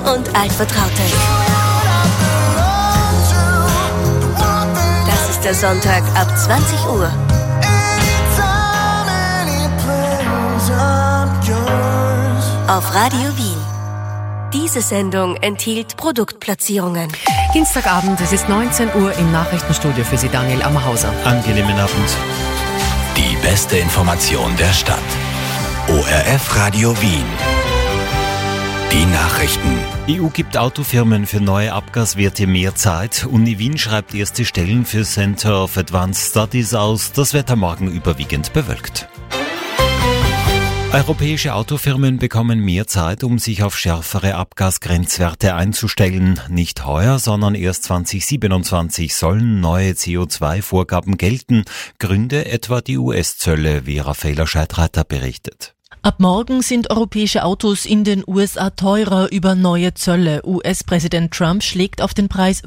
und Altvertraute. Das ist der Sonntag ab 20 Uhr. Auf Radio Wien. Diese Sendung enthielt Produktplatzierungen. Dienstagabend, es ist 19 Uhr im Nachrichtenstudio für Sie, Daniel Ammerhauser. Angenehmen Abend. Die beste Information der Stadt. ORF Radio Wien. Die Nachrichten. EU gibt Autofirmen für neue Abgaswerte mehr Zeit. Uni Wien schreibt erste Stellen für Center of Advanced Studies aus. Das Wetter morgen überwiegend bewölkt. Europäische Autofirmen bekommen mehr Zeit, um sich auf schärfere Abgasgrenzwerte einzustellen. Nicht heuer, sondern erst 2027 sollen neue CO2-Vorgaben gelten. Gründe etwa die US-Zölle, wie Raffaela Scheidreiter berichtet. Ab morgen sind europäische Autos in den USA teurer über neue Zölle. US-Präsident Trump schlägt auf den Preis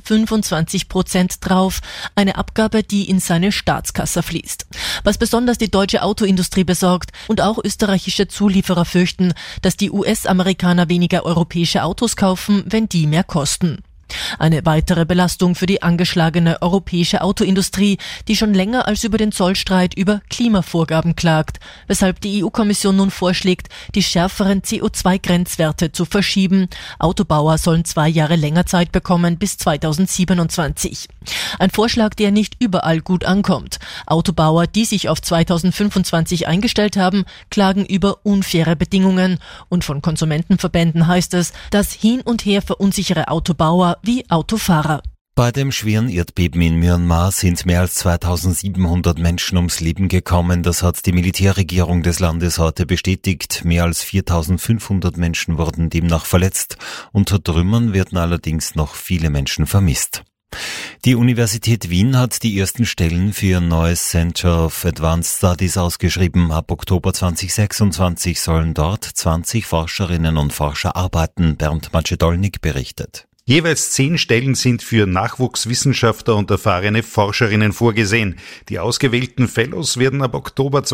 25% drauf, eine Abgabe, die in seine Staatskasse fließt. Was besonders die deutsche Autoindustrie besorgt und auch österreichische Zulieferer fürchten, dass die US-Amerikaner weniger europäische Autos kaufen, wenn die mehr kosten. Eine weitere Belastung für die angeschlagene europäische Autoindustrie, die schon länger als über den Zollstreit über Klimavorgaben klagt, weshalb die EU-Kommission nun vorschlägt, die schärferen CO2-Grenzwerte zu verschieben. Autobauer sollen 2 Jahre länger Zeit bekommen, bis 2027. Ein Vorschlag, der nicht überall gut ankommt. Autobauer, die sich auf 2025 eingestellt haben, klagen über unfaire Bedingungen. Und von Konsumentenverbänden heißt es, dass hin und her verunsichere Autobauer wie Autofahrer. Bei dem schweren Erdbeben in Myanmar sind mehr als 2700 Menschen ums Leben gekommen. Das hat die Militärregierung des Landes heute bestätigt. Mehr als 4500 Menschen wurden demnach verletzt. Unter Trümmern werden allerdings noch viele Menschen vermisst. Die Universität Wien hat die ersten Stellen für ein neues Center of Advanced Studies ausgeschrieben. Ab Oktober 2026 sollen dort 20 Forscherinnen und Forscher arbeiten. Bernd Macedolnik berichtet. Jeweils 10 Stellen sind für Nachwuchswissenschaftler und erfahrene Forscherinnen vorgesehen. Die ausgewählten Fellows werden ab Oktober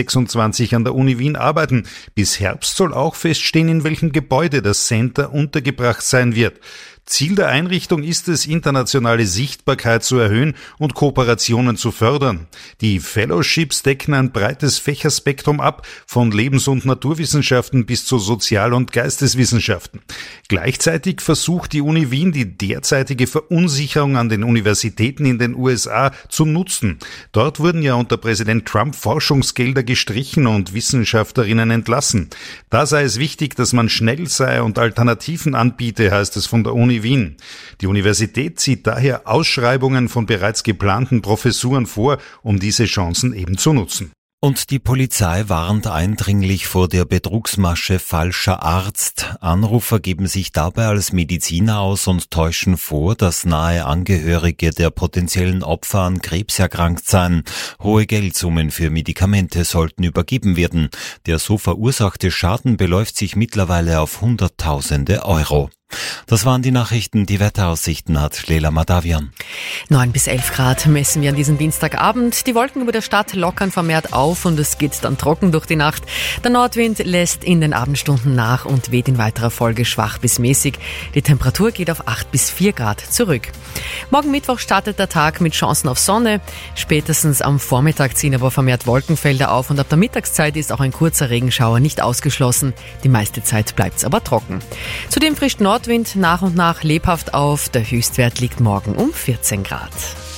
2026 an der Uni Wien arbeiten. Bis Herbst soll auch feststehen, in welchem Gebäude das Center untergebracht sein wird. Ziel der Einrichtung ist es, internationale Sichtbarkeit zu erhöhen und Kooperationen zu fördern. Die Fellowships decken ein breites Fächerspektrum ab, von Lebens- und Naturwissenschaften bis zu Sozial- und Geisteswissenschaften. Gleichzeitig versucht die Uni Wien, die derzeitige Verunsicherung an den Universitäten in den USA zu nutzen. Dort wurden ja unter Präsident Trump Forschungsgelder gestrichen und Wissenschaftlerinnen entlassen. Da sei es wichtig, dass man schnell sei und Alternativen anbiete, heißt es von der Uni Wien. Die Universität zieht daher Ausschreibungen von bereits geplanten Professuren vor, um diese Chancen eben zu nutzen. Und die Polizei warnt eindringlich vor der Betrugsmasche falscher Arzt. Anrufer geben sich dabei als Mediziner aus und täuschen vor, dass nahe Angehörige der potenziellen Opfer an Krebs erkrankt seien. Hohe Geldsummen für Medikamente sollten übergeben werden. Der so verursachte Schaden beläuft sich mittlerweile auf Hunderttausende Euro. Das waren die Nachrichten. Die Wetteraussichten hat Leila Madavian. 9 bis 11 Grad messen wir an diesem Dienstagabend. Die Wolken über der Stadt lockern vermehrt auf und es geht dann trocken durch die Nacht. Der Nordwind lässt in den Abendstunden nach und weht in weiterer Folge schwach bis mäßig. Die Temperatur geht auf 8 bis 4 Grad zurück. Morgen Mittwoch startet der Tag mit Chancen auf Sonne. Spätestens am Vormittag ziehen aber vermehrt Wolkenfelder auf und ab der Mittagszeit ist auch ein kurzer Regenschauer nicht ausgeschlossen. Die meiste Zeit bleibt es aber trocken. Zudem frischt Nordwind nach und nach lebhaft auf. Der Höchstwert liegt morgen um 14 Grad.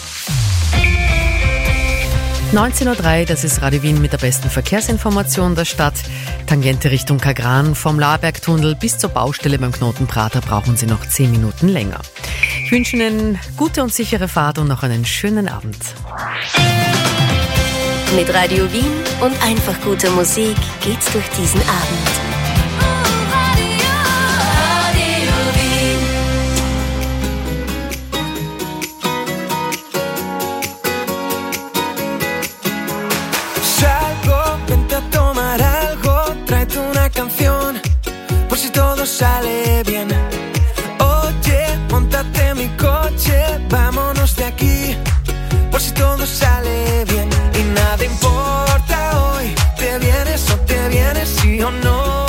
19.03 Uhr, das ist Radio Wien mit der besten Verkehrsinformation der Stadt. Tangente Richtung Kagran, vom Laarbergtunnel bis zur Baustelle beim Knoten Prater brauchen Sie noch 10 Minuten länger. Ich wünsche Ihnen gute und sichere Fahrt und noch einen schönen Abend. Mit Radio Wien und einfach gute Musik geht's durch diesen Abend. Todo sale bien. Oye, móntate en mi coche, vámonos de aquí, por si todo sale bien. Y nada importa hoy, te vienes o te vienes, sí o no.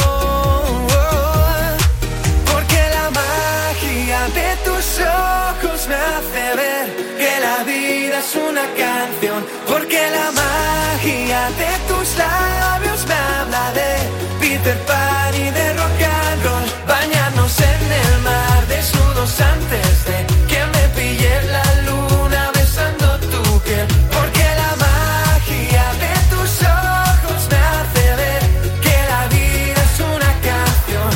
una canción, porque la magia de tus labios me habla de Peter Pan y de rock and roll. Bañarnos en el mar desnudos antes de que me pille la luna besando tu piel, porque la magia de tus ojos me hace ver que la vida es una canción.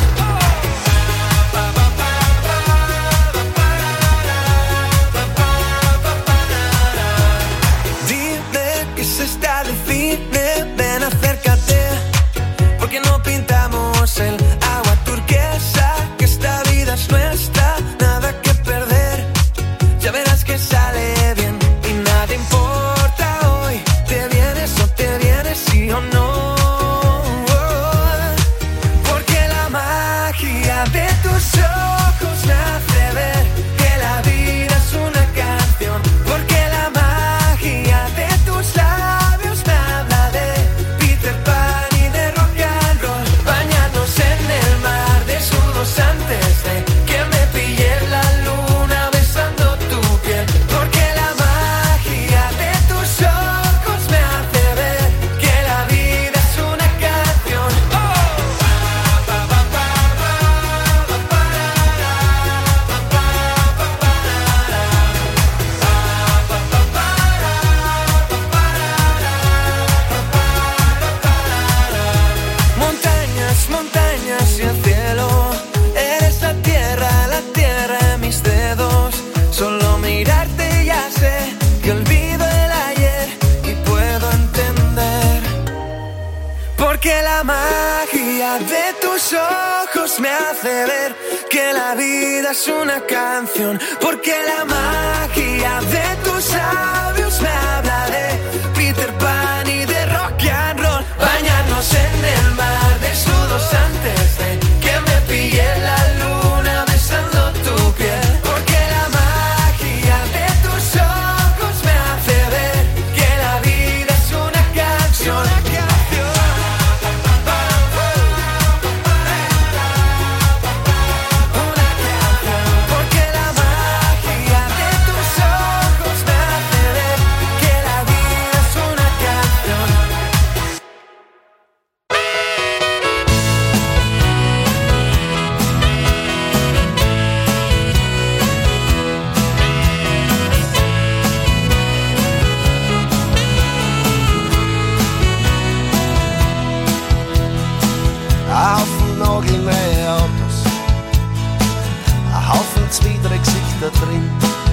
Dime que se está de cine, ven acércate, porque no pintamos el agua turquesa, que esta vida es nuestra, nada que perder, ya verás que sale bien y nada importa hoy, te vienes o te vienes, sí o no, porque la magia de tus ojos me hace ver que la vida es una canción, porque la magia de tus labios me habla de Peter Pan y de rock and roll. Bañarnos en el mar desnudos antes de que me pille la luna besando tu piel, porque la magia de tus ojos me hace ver que la vida es una canción. Montañas, montañas y el cielo, eres la tierra en mis dedos. Solo mirarte ya sé que olvido el ayer y puedo entender, porque la magia de tus ojos me hace ver que la vida es una canción, porque la magia de tus labios me habla de Peter Pan y de rock and roll. Bañarnos en el mar desnudos antes de que me pille la luna besando tu piel, porque la magia de tus ojos me hace ver que la vida es una canción. Porque la magia de tus ojos me hace ver que la vida es una canción. Ein Haufen nagelneue Autos, ein Haufen zwiedere Gesichter drin,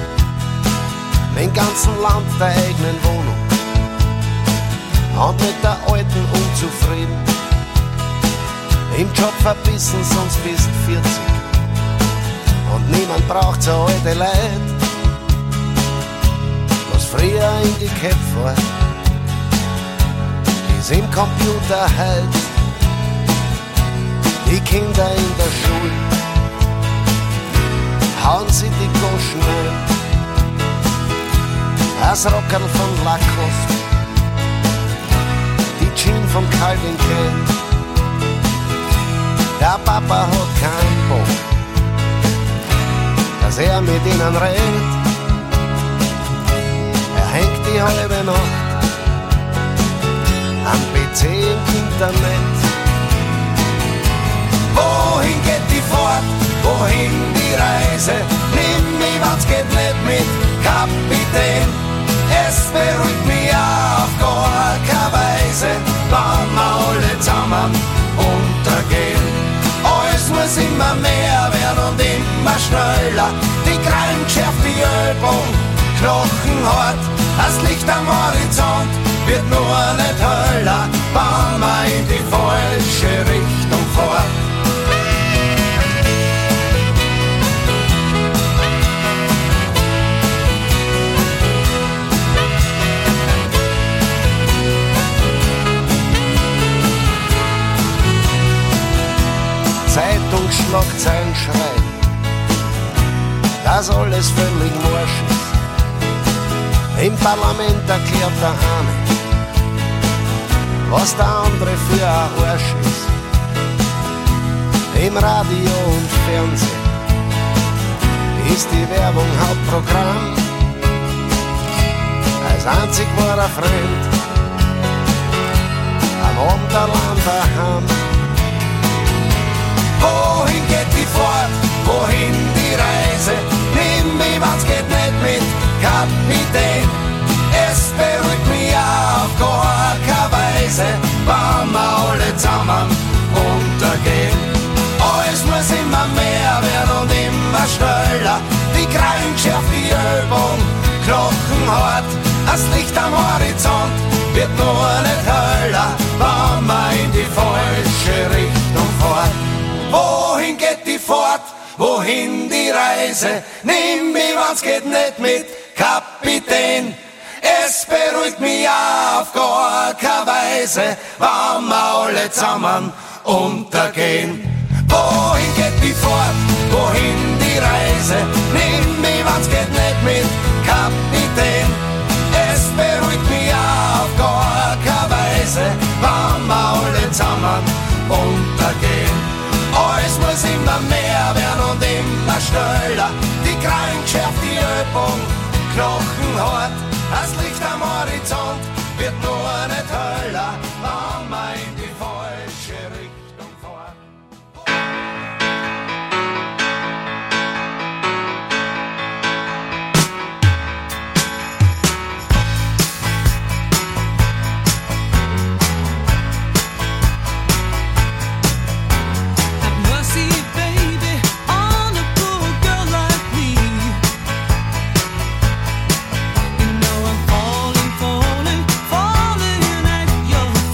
im ganzen Land der eigenen Wohnung und mit der alten unzufrieden. Im Job verbissen, sonst bist 40 und niemand braucht so alte Leid, was früher in die Köpfe war, ist im Computer heut. Die Kinder in der Schule hauen sie die Goschen ein. Das Rockerl von Lacoste, die Jeans von Calvin Klein. Der Papa hat keinen Bock, dass mit ihnen redet. Hängt die halbe Nacht am PC im Internet. Wohin geht die Fahrt, wohin die Reise? Nimm mich, was geht nicht mit, Kapitän. Es beruhigt mich auf gar keine Weise, wenn wir alle zusammen untergehen. Alles muss immer mehr werden und immer schneller. Die Krallen schärft die Übung, knochenhart. Das Licht am Horizont wird nur nicht heller, wenn man in die falsche Richtung fährt. Zeitungsschlagzeilen schreiben, dass alles völlig morsch ist. Im Parlament erklärt der eine, was der andere für ein Arsch ist. Im Radio und Fernsehen ist die Werbung Hauptprogramm. das einzig wahre Freund. Am Abendland daheim. Wohin geht die Fahrt? Wohin die Reise? Nimm mich, wenn's geht nicht mit, Kapitän. Es beruhigt mich auf gar keine Weise, wenn wir alle zusammen untergehen. Alles muss immer mehr werden und immer schneller. Die Krallen schärft die Übung, knochenhart. Das Licht am Horizont wird nur nicht heller, wenn man in die falsche Richtung fährt. Wohin geht die Fahrt? Wohin die Reise? Nimm mich, wenn's geht nicht mit, Kapitän. Es beruhigt mich auf gar keine Weise, wenn wir alle zusammen untergehen. Wohin geht die Fahrt? Wohin die Reise? Nimm mich, wenn's geht nicht mit, Kapitän. Es beruhigt mich auf gar keine Weise, wenn wir alle zusammen untergehen. Alles muss immer mehr werden und immer schneller. Die Krallen schärft die Übung, knochenhart. Das Licht am Horizont wird nur nicht heller, wenn man in die falsche Richtung fährt. Falling at your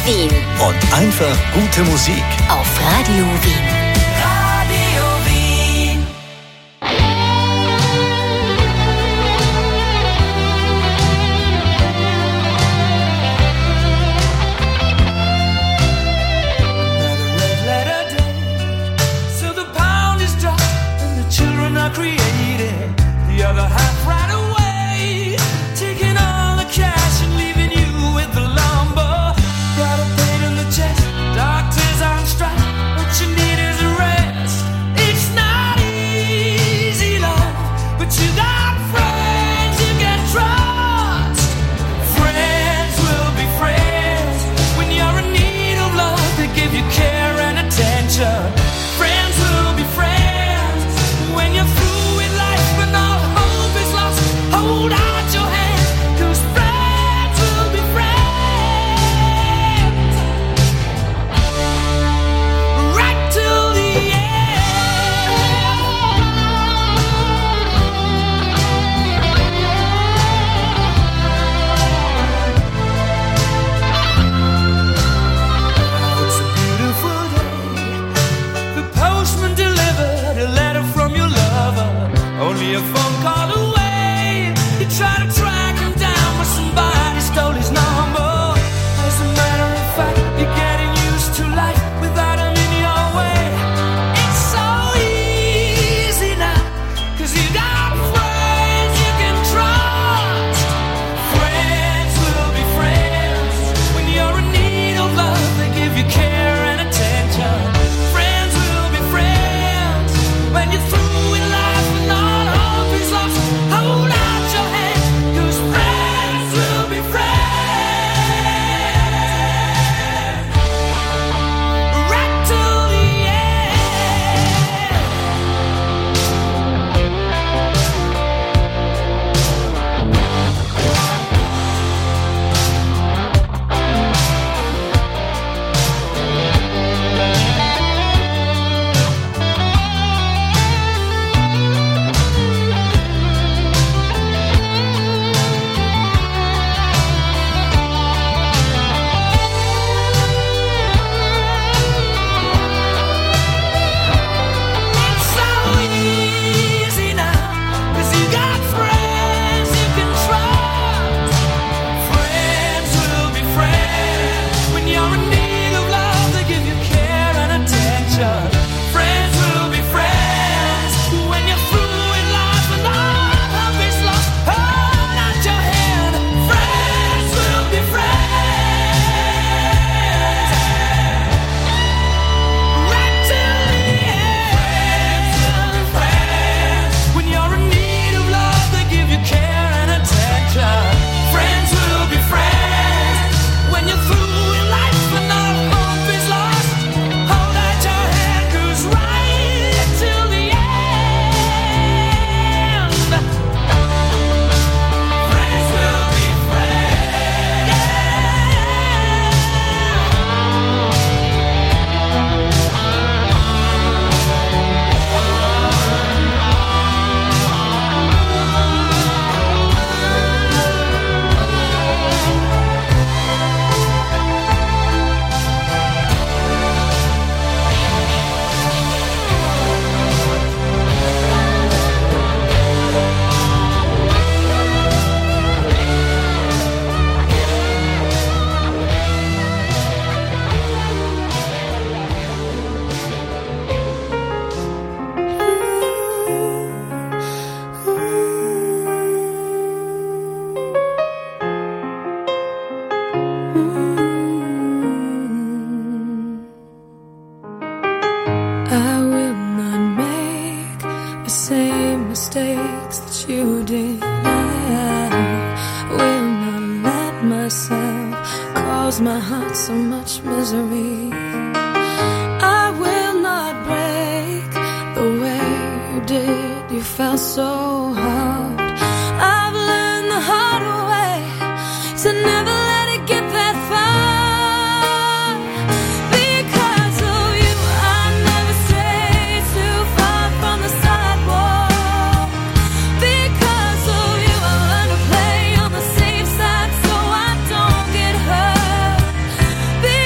Wien. Und einfach gute Musik. Auf Radio Wien. Radio Wien. Another red letter day. So the pound is dropped and the children are created. The other half right away, taking all the cash and leaving you with the lumber. Got a pain in the chest, doctors on strike. What you need is a rest. It's not easy, love, but you got friends you can trust. Friends will be friends when you're in need of love. They give you care and attention. Friends will be friends when you're through with life and all hope is lost. Hold out your hand, 'cause friends will be friends right till the It's a beautiful day. The postman delivered a letter from your lover, only a phone call away. You try to track him down, but somebody stole his number. As a matter of fact, you're getting used to life without him in your way. It's so easy now, 'cause you got friends you can trust. Friends will be friends when you're in need of love. They give you care and attention. Friends will be friends when you're through with life and all hope is lost. Hold out your hand, 'cause friends will be friends right till the end. It's so easy now, 'cause you got friends you can trust. Friends will be friends when you're in need of love. They give you care and attention. Friends will be friends when you're through with life and all hope is lost. Hold out your hand. Friends will be friends right till the end. Friends when you're in need of love, they give you care and attention. Friends will be friends when you're through with life and all hope is lost. Hold out your hand, 'cause right till the end, friends will be friends. I will not make the same mistakes that you did. I will not let myself cause my heart so much misery. I will not break the way you did. You felt so hard. I've learned the hard way to never let it get that far. Because of you, I never strayed too far from the sidewalk. Because of you, I learned to play on the safe side so I don't get hurt.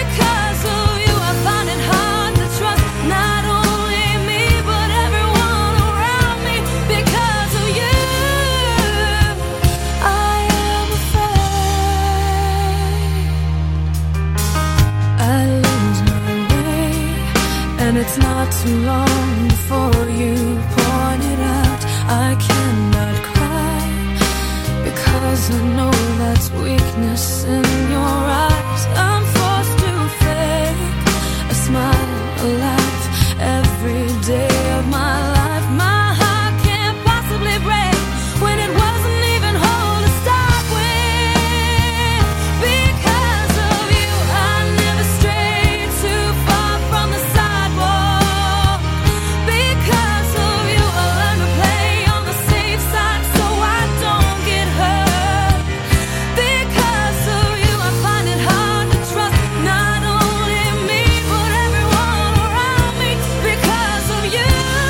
not too long before you pointed out I cannot cry, because I know that's weakness in your eyes. I'm forced to fake a smile, a laugh every day of my life. My heart can't possibly break when it wasn't even whole to start with. Because of you I never strayed too far from the sidewalk. Because of you I learned to play on the safe side so I don't get hurt. Because of you I find it hard to trust not only me but everyone around me. Because of you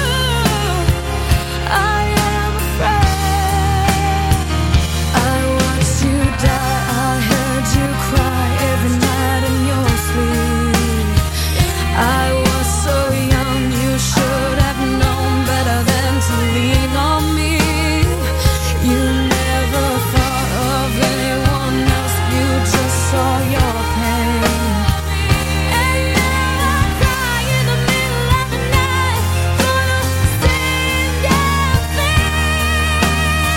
I am afraid. I watched you die, I heard you cry every night in your sleep. I was so young, you should have known better than to lean on me. You never thought of anyone else, you just saw your pain. And now I cry in the middle of the night for the same damn thing.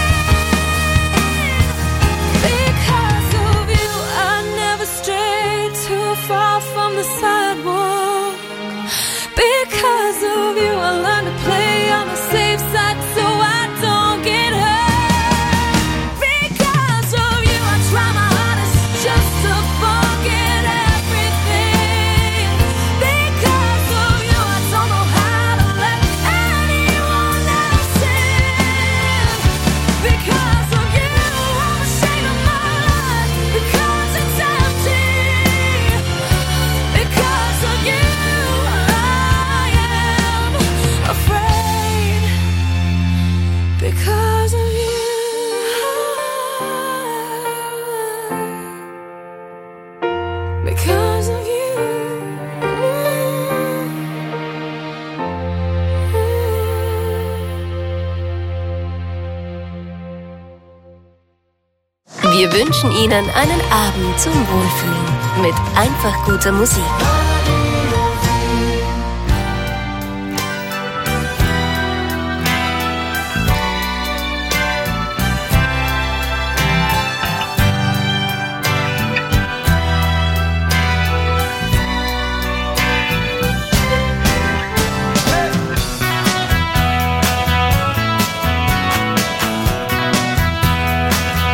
Because of you I never strayed too far from the sidewalk. Because of you I learned to play on the safe side so I don't get hurt. Because of you I try my hardest just to forget everything. Because of you I don't know how to let anyone else in. Because of you I'm ashamed of my life, because it's empty. Because of you I am afraid. Because of you because of you. Wir wünschen Ihnen einen Abend zum Wohlfühlen mit einfach guter Musik.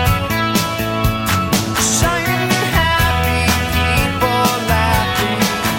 Shining happy people laughing.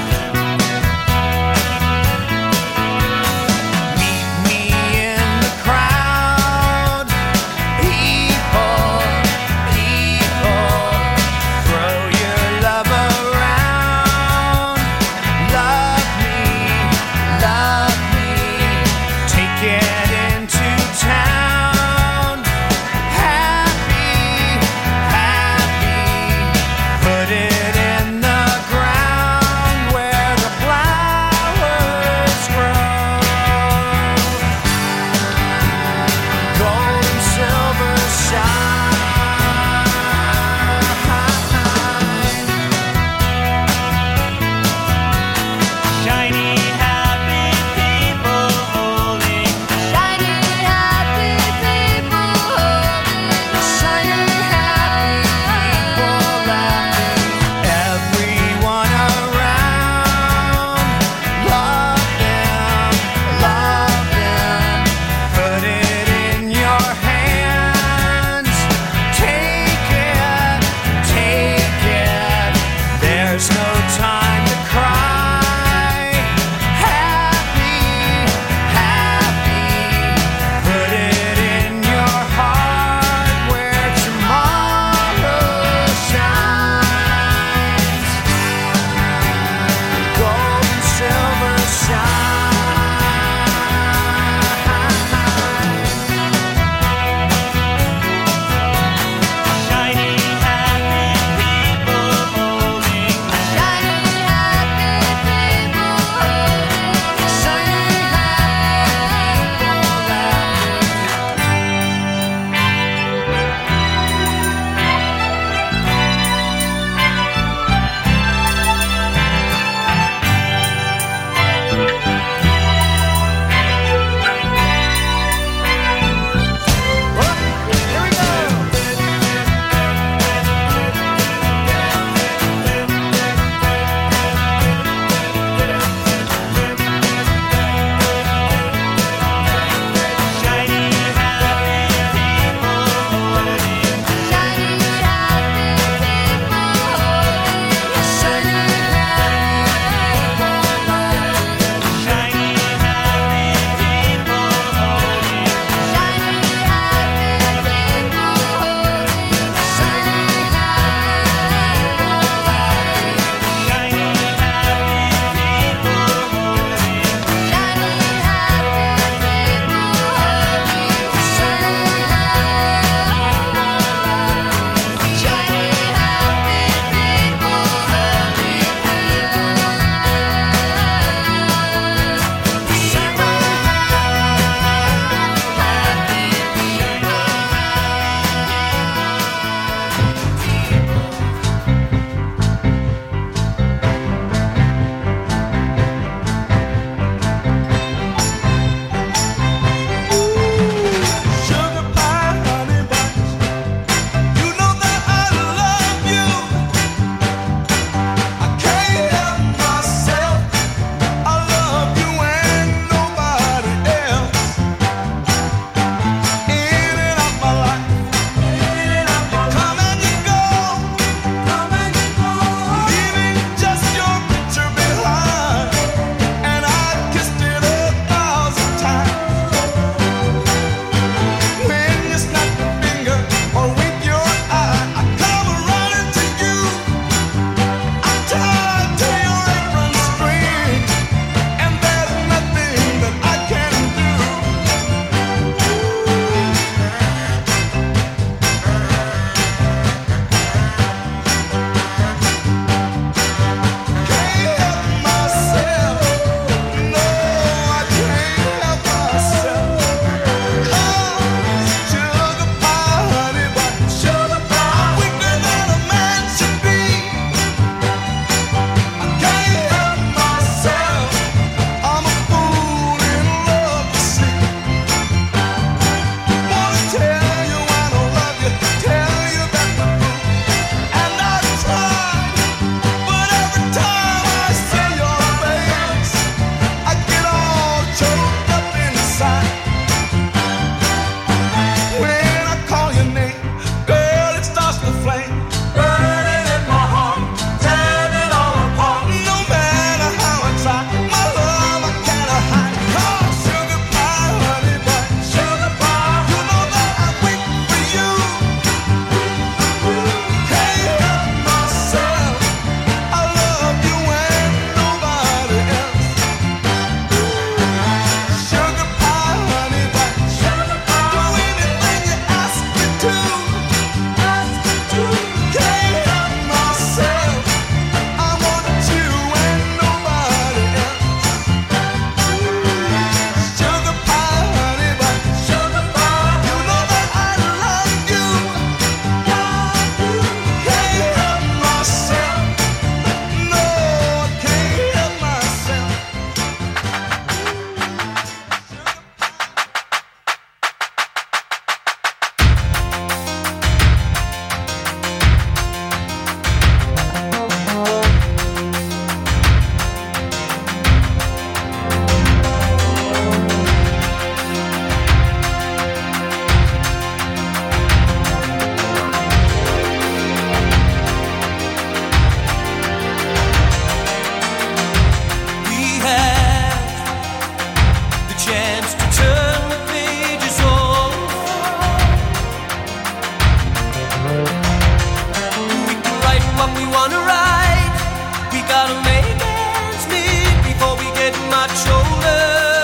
shoulder.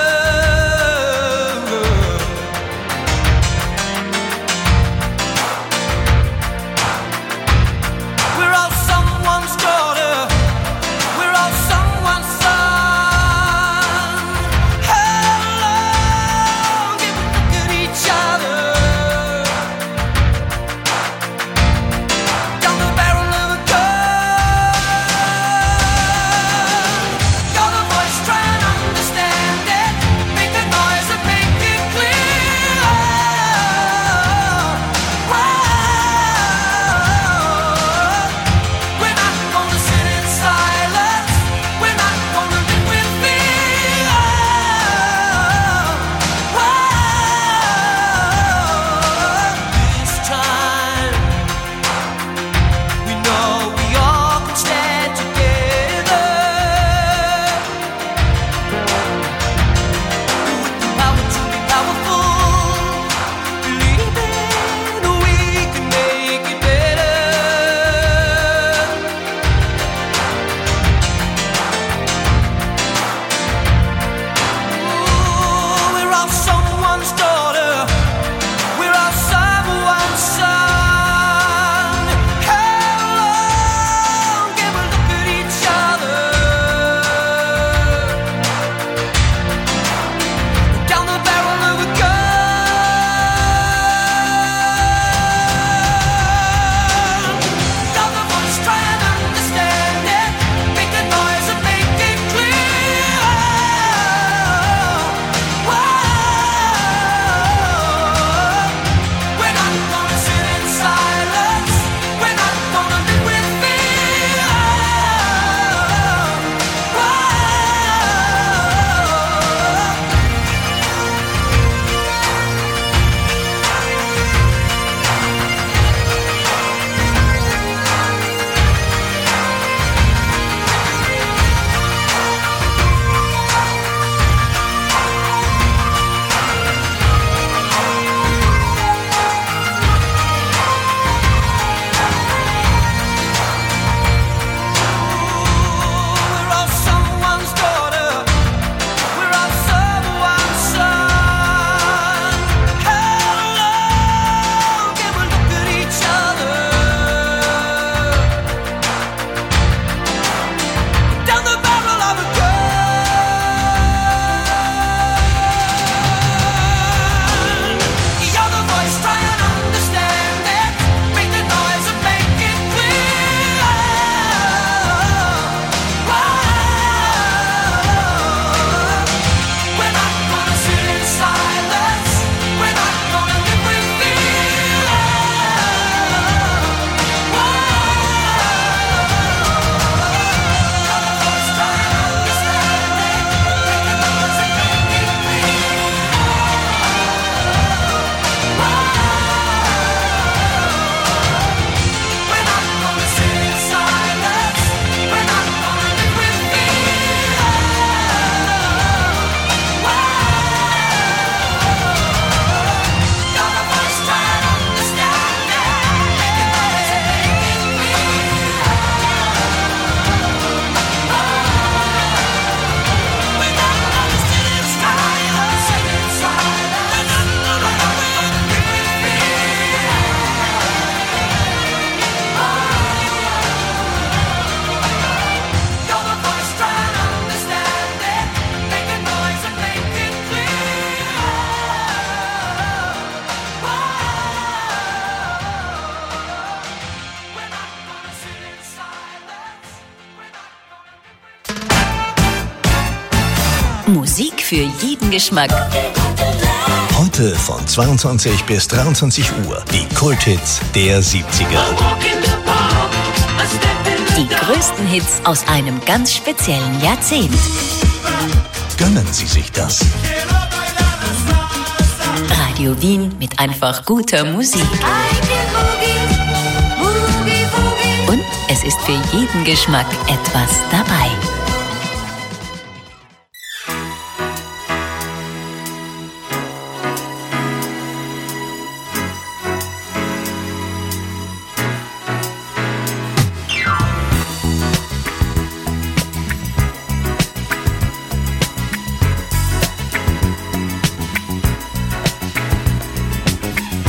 We're all someone's daughter. We're all someone's son. Hello, give a look at each other. Down the barrel of a gun. You're the voice, try and understand it. Make the noise and make it clear. We're not gonna sit in silence. We're not gonna live with fear. This time we know we all can stand together. With the power to be powerful, believing we can make it better. Ooh, we're all someone's daughter. We're all someone's son. Hello, give a look at each other. Down the barrel of a gun. You're the voice, try and understand it. Make the noise and make it clear. We're not gonna sit in silence. We're not gonna live with fear. We're all someone's daughter. We're all someone's son. Hello, give a look at each other. Down the barrel of a gun. You're the voice, try and understand it. Make the noise and make it clear. We're not gonna sit in silence. We're not gonna live with fear. You're the voice, try and understand it. Make the noise and make it clear. We're not gonna sit in silence. We're not gonna live with fear. You're the voice, try and understand it. Make the noise and make it clear. We're not gonna sit in silence. We're not gonna live with fear. You're the voice, try and understand it. Make a noise and make it clear. We're not gonna sit in silence. We're not gonna Musik für jeden Geschmack. Heute von 22 bis 23 Uhr die Kulthits der 70er. Die größten Hits aus einem ganz speziellen Jahrzehnt. Gönnen Sie sich das. Radio Wien mit einfach guter Musik. Und es ist für jeden Geschmack etwas dabei.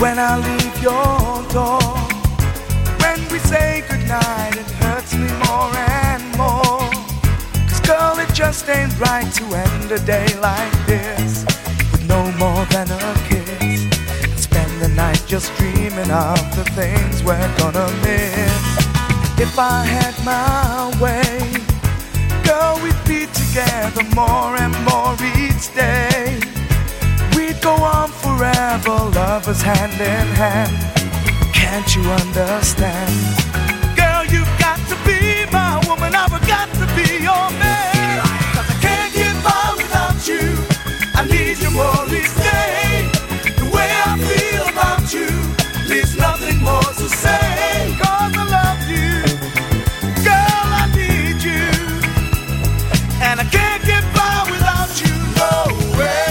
when I leave your door. When we say goodnight, it hurts me more and more. 'Cause girl, it just ain't right to end a day like this with no more than a kiss. And spend the night just dreaming of the things we're gonna miss. If I had my way, girl, we'd be together more and more each day. We'd go on forever, lovers hand in hand. Can't you understand? Girl, you've got to be my woman, I've got to be your man. 'Cause I can't get by without you, I need you more each day. The way I feel about you leaves nothing more to say. 'Cause I love you, girl, I need you, and I can't get by without you, no way.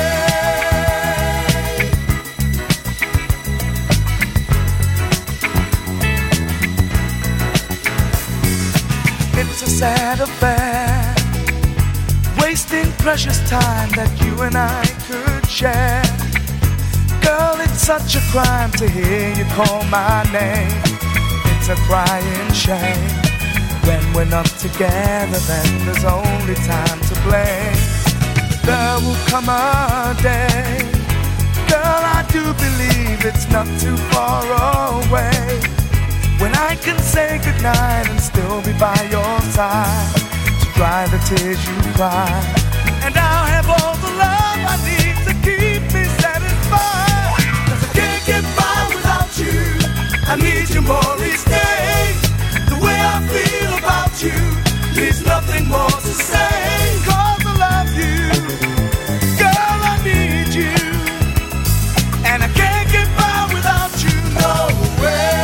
It's a sad affair, wasting precious time that you and I could share. Girl, it's such a crime to hear you call my name. It's a crying shame. When we're not together, then there's only time to blame. There will come a day, girl, I do believe it's not too far away, when I can say goodnight and still be by your side to dry the tears you cry. And I'll have all the love I need to keep me satisfied. 'Cause I can't get by without you, I need you more each day. The way I feel about you leaves nothing more to say. 'Cause I love you, girl, I need you, and I can't get by without you, no way.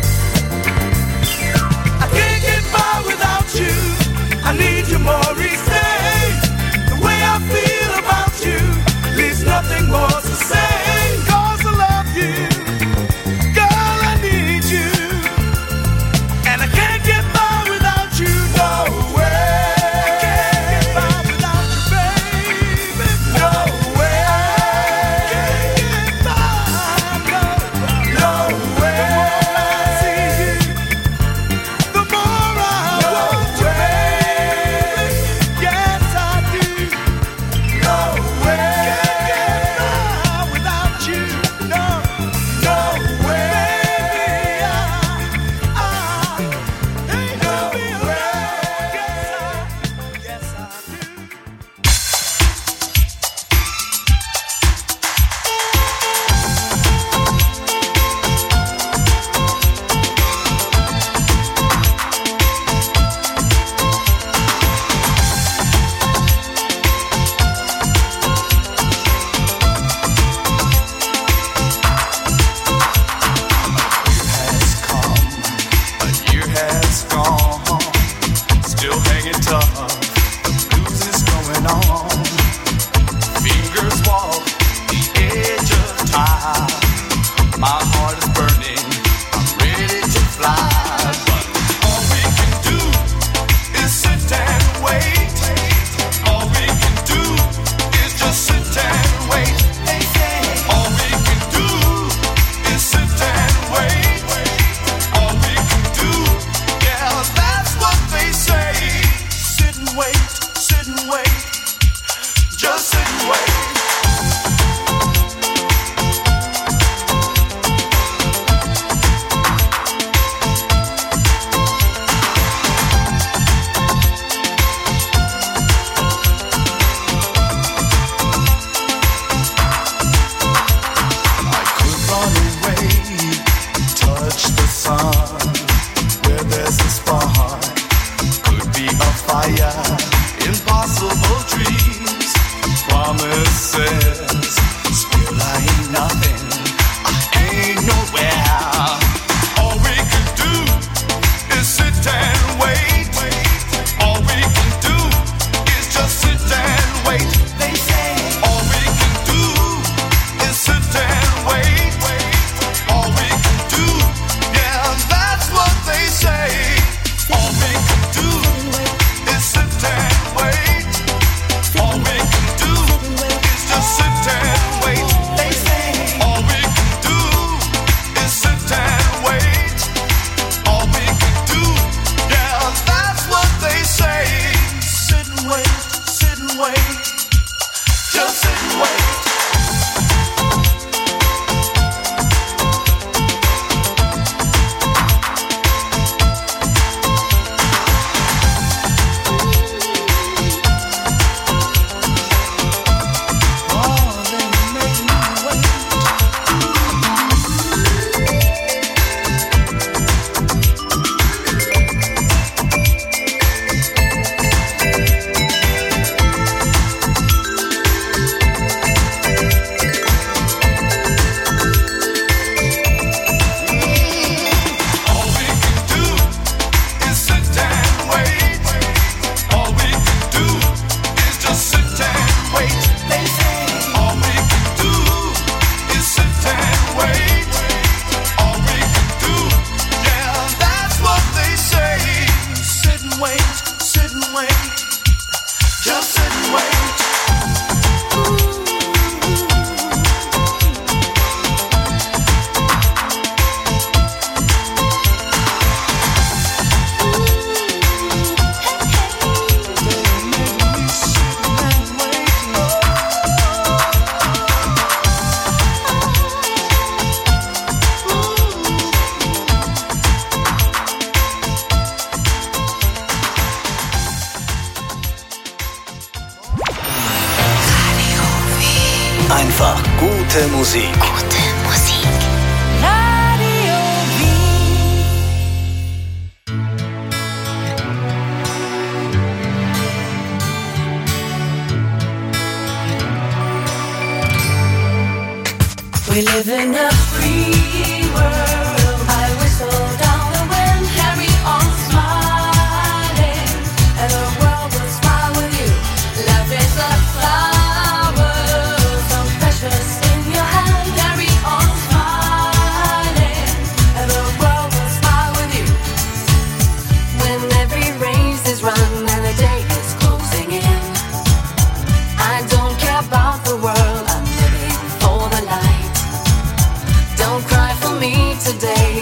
I need you more each wait. Just sit and wait. Einfach gute Musik. Gute Musik. Radio Wien. We live in a free world. I whistle down the wind, carry on smiling, and the world will smile with you. Love is a flower, so precious in your hand. Carry on smiling, and the world will smile with you. When every race is run and the day is closing in, I don't care about the world. I'm living for the light. Don't cry for me today.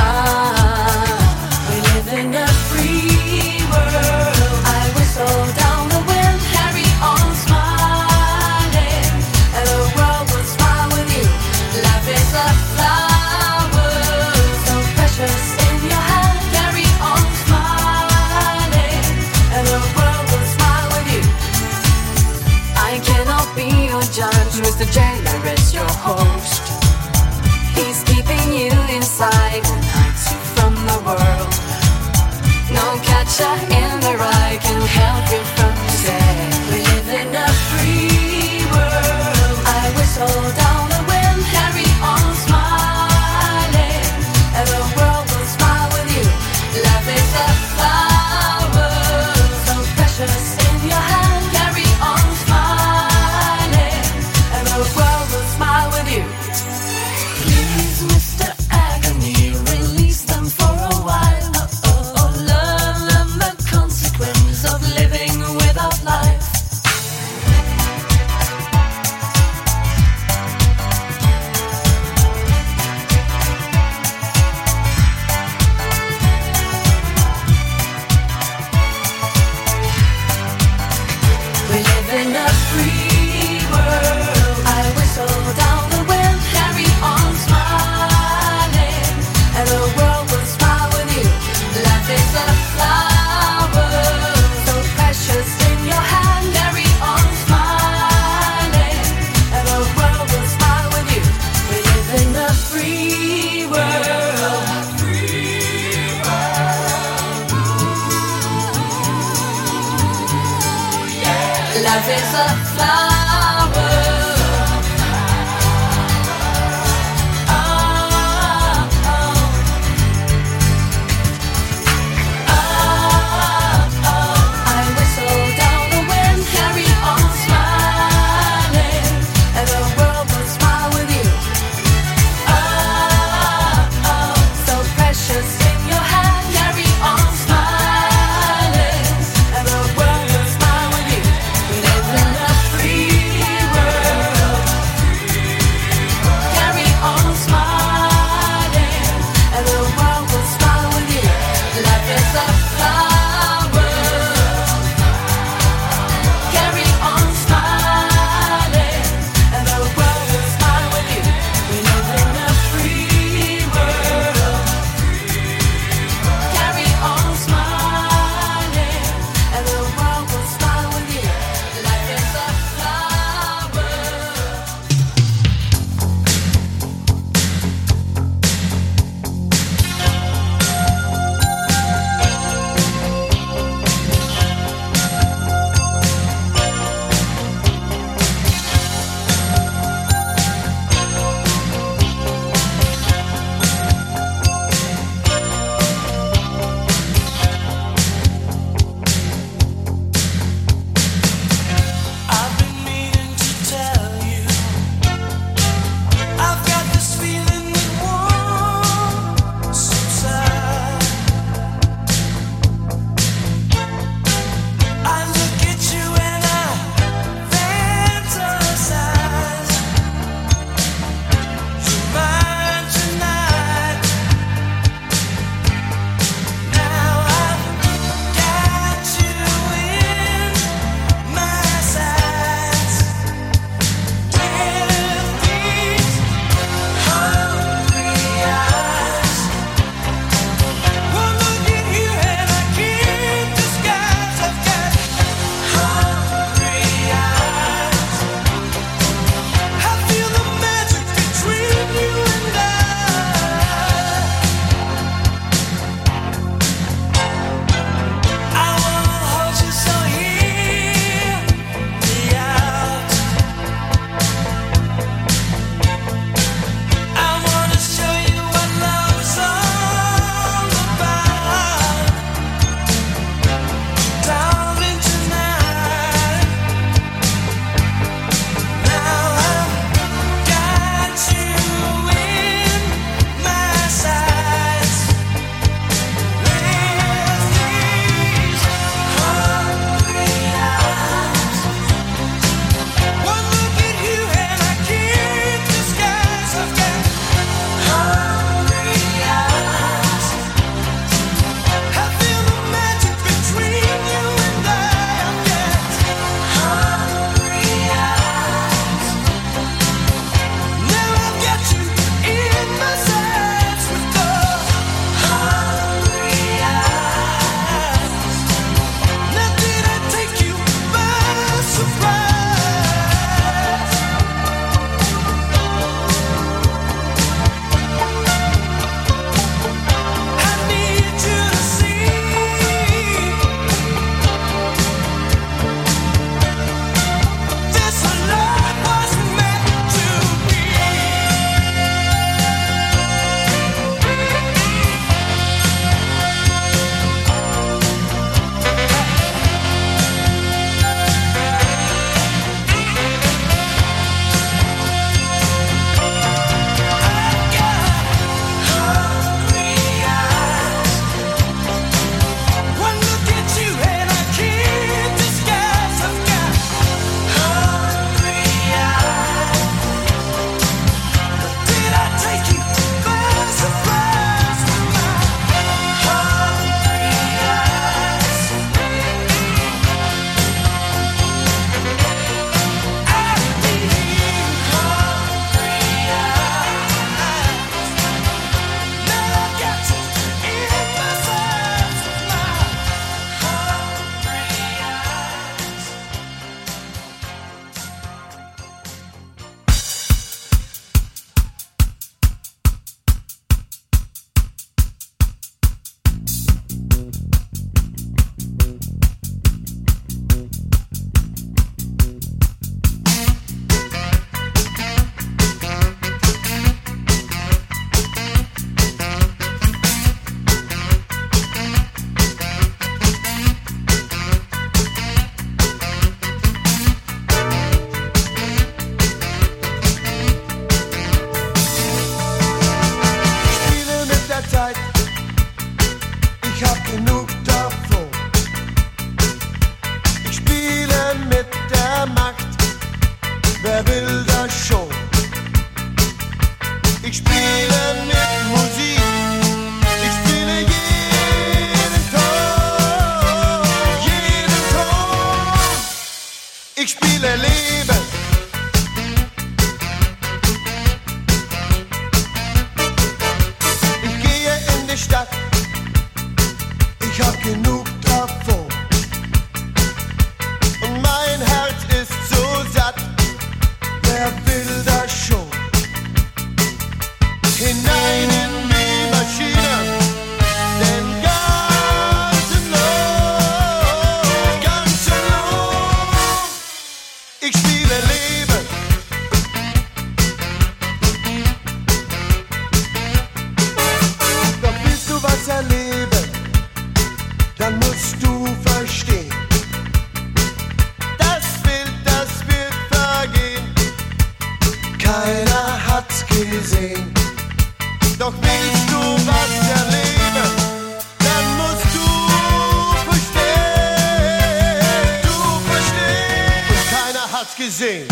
We live in a free world. I whistle down the wind, carry on smiling, and the world will smile with you. Life is a flower, so precious in your hand. Carry on smiling, and the world will smile with you. I cannot be your judge, Mr. Jailer is your host. He's keeping you inside and hides you from the world. No catcher in the rye can help you from today. We live in a free world. I whistle down the wind, carry on smiling, and the world will smile with you. Love is a flower, so precious in your hand. Carry on smiling, and the world will smile with you. Please, Mr. Agony, release them for a while. Learn the consequence of living without life. We live in a free world. I whistle down the wind, carry on smiling, and the world will smile with you. Life is a flower, so precious in your hand. Carry on smiling, and the world will smile with you. We live in a free world. Life is a flower. I whistle down the wind, carry on smiling, and the world will smile with you. So precious in your hand, carry on smiling, and the world will smile with you. We live in a free spiele Leben. Ich gehe in die Stadt, ich hab genug davon. Und mein Herz ist so satt, wer will das schon? Hinein in die Maschine, den ganzen Lohn. Ich spiele Leben. Doch willst du was erleben, dann musst du verstehen. Das wird vergehen. Keiner hat's gesehen. Doch willst du was erleben, dann musst du verstehen. Du verstehst. Und keiner hat's gesehen.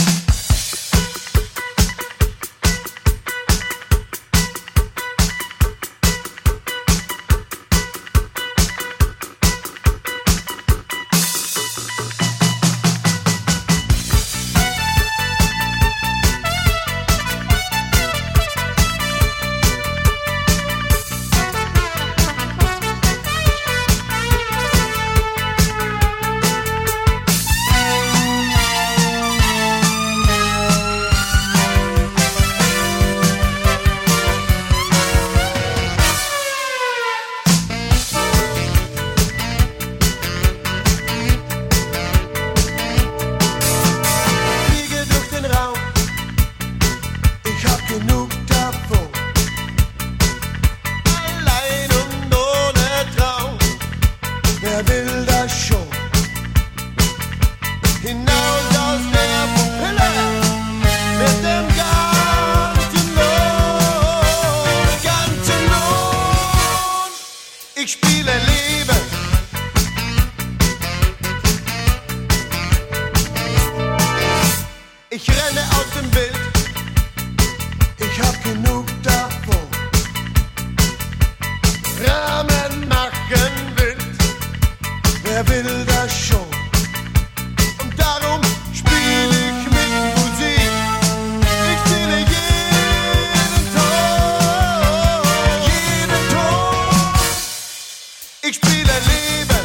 Ich renne aus dem Bild, ich hab genug davon. Rahmen machen wild, wer will das schon? Und darum spiel ich mit Musik, ich zähle jeden Ton. Ich spiele Leben.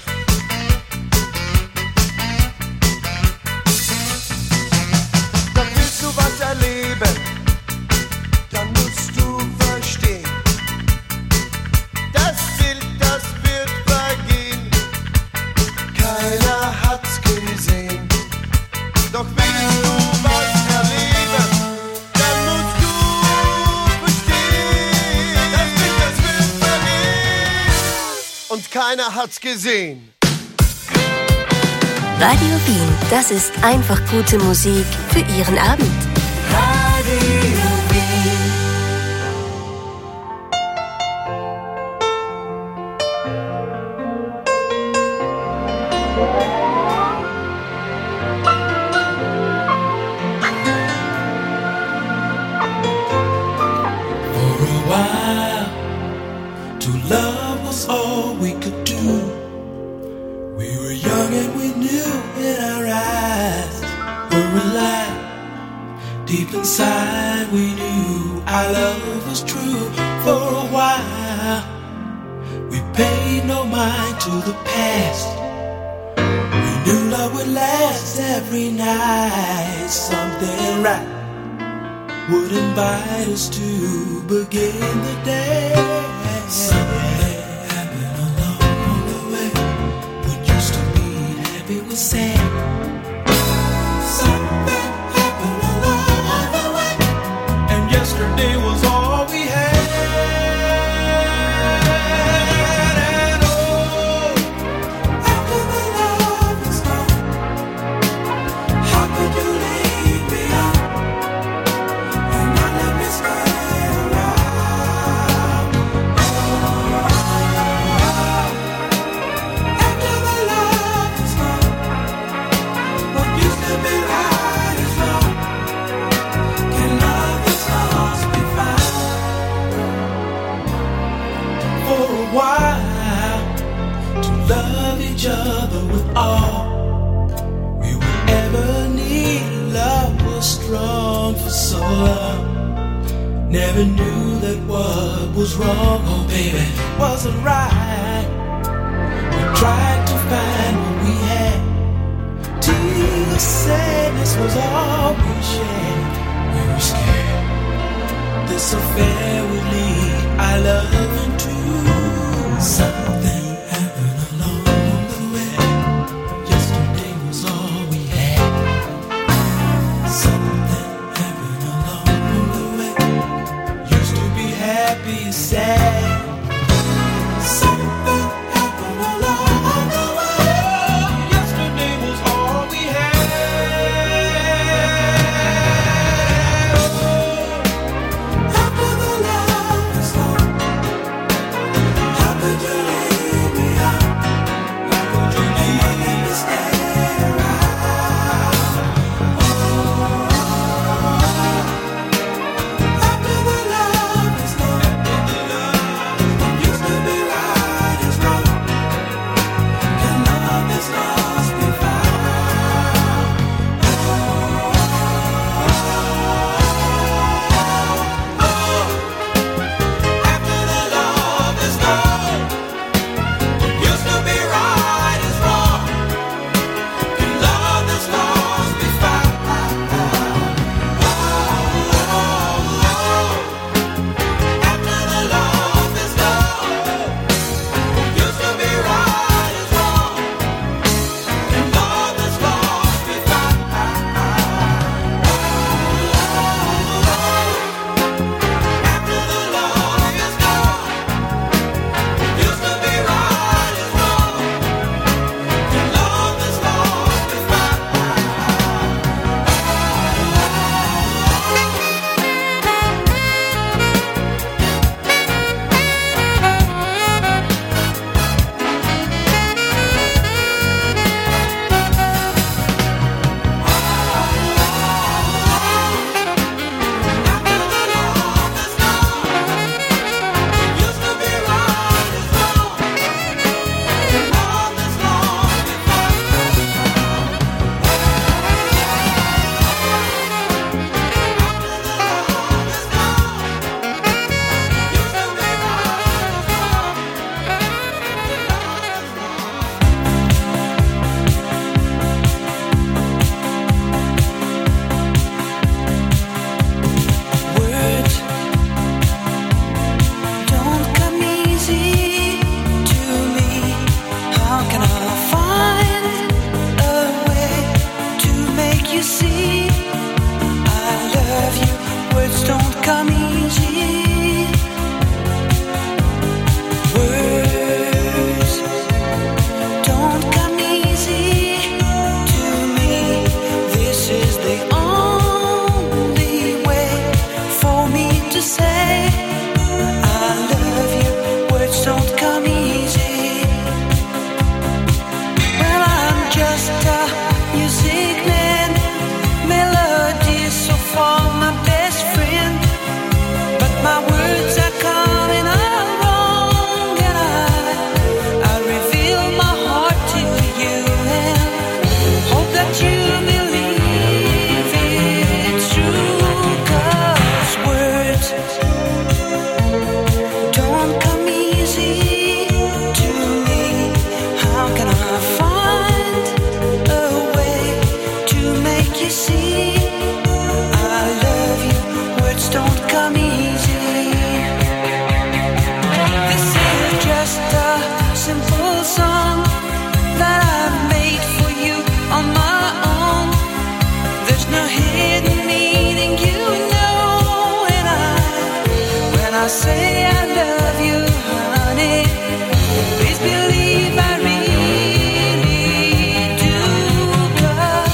Was erleben, dann musst du verstehen. Das wird vergehen. Keiner hat's gesehen. Doch willst du was erleben, dann musst du verstehen. Das wird vergehen. Und keiner hat's gesehen. Radio Wien, das ist einfach gute Musik für Ihren Abend. Radio Wien. For a while, to love was all we could do. We were young and we knew in our eyes were alive. Deep inside we knew our love was true. For a while we paid no mind to the past. We knew love would last every night. Something right would invite us to begin the day. Something happened along the way. What used to be happy was sad. Something happened along the way, and yesterday was all we had. And oh, after the love is gone, how could you leave me on and not let me stay around? Oh, after the love is gone, so long. Never knew that what was wrong, oh baby, wasn't right. We tried to find what we had. Tears, sadness was all we shared. We were scared this affair would lead our love into something happened along the way. Yesterday was all we had. Something happened along the way. Used to be happy, sad. Something happened along the way. Yesterday was all we had. After the love is gone, how could you leave me out? How could you leave me stay around? After the love is gone, used to be right is wrong, and love is lost and found. After the love is gone, used to be right is wrong, and love is lost and found. After the love is gone, used to be right is wrong, and love is lost and found. After the love is gone, used to be right is wrong, and love is lost and found. Words don't come easy to me. How can I find a way to make you see I love you? Words don't come easy. Words don't come easy to me. This is the only way for me to say I love you. Words don't come easy. Well, I'm just a music man. Melodies so far my best friend. But my words are coming out wrong, and I reveal my heart to you and hope that you believe it's true. 'Cause words don't come easy to me. How can I find a way to make you see I love you? Words don't come easy. This is just a simple song that I made for you on my own. There's no hidden meaning, you know, and when I say I love you, honey, please believe I really do. 'Cause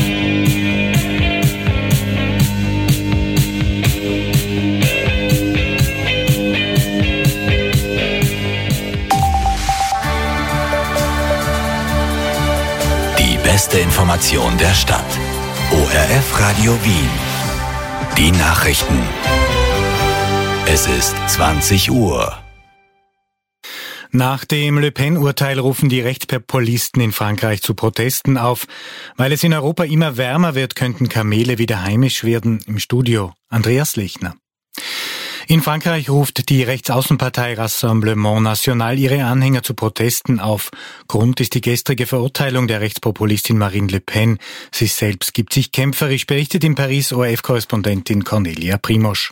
Die beste Information der Stadt. ORF Radio Wien. Die Nachrichten. Es ist 20 Uhr. Nach dem Le Pen-Urteil rufen die Rechtspopulisten in Frankreich zu Protesten auf. Weil es in Europa immer wärmer wird, könnten Kamele wieder heimisch werden. Im Studio Andreas Lechner. In Frankreich ruft die Rechtsaußenpartei Rassemblement National ihre Anhänger zu Protesten auf. Grund ist die gestrige Verurteilung der Rechtspopulistin Marine Le Pen. Sie selbst gibt sich kämpferisch, berichtet in Paris ORF-Korrespondentin Cornelia Primosch.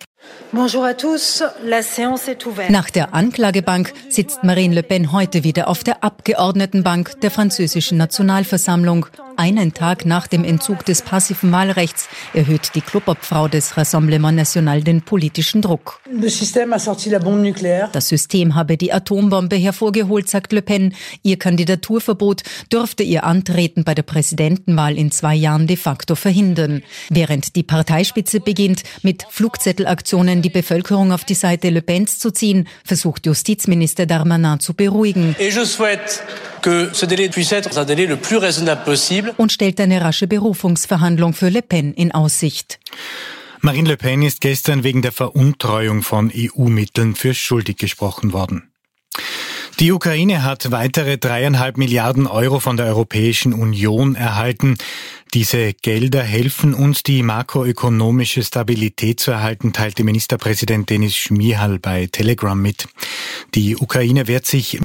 Nach der Anklagebank sitzt Marine Le Pen heute wieder auf der Abgeordnetenbank der französischen Nationalversammlung. Einen Tag nach dem Entzug des passiven Wahlrechts erhöht die Clubobfrau des Rassemblement National den politischen Druck. Das System habe die Atombombe hervorgeholt, sagt Le Pen. Ihr Kandidaturverbot dürfte ihr Antreten bei der Präsidentenwahl in 2 Jahren de facto verhindern. Während die Parteispitze beginnt, mit Flugzettelaktionen die Bevölkerung auf die Seite Le Pens zu ziehen, versucht Justizminister Darmanin zu beruhigen. Und stellt eine rasche Berufungsverhandlung für Le Pen in Aussicht. Marine Le Pen ist gestern wegen der Veruntreuung von EU-Mitteln für schuldig gesprochen worden. Die Ukraine hat weitere 3,5 Milliarden Euro von der Europäischen Union erhalten. Diese Gelder helfen uns, die makroökonomische Stabilität zu erhalten, teilte Ministerpräsident Denis Šmyhal bei Telegram mit. Die Ukraine wehrt sich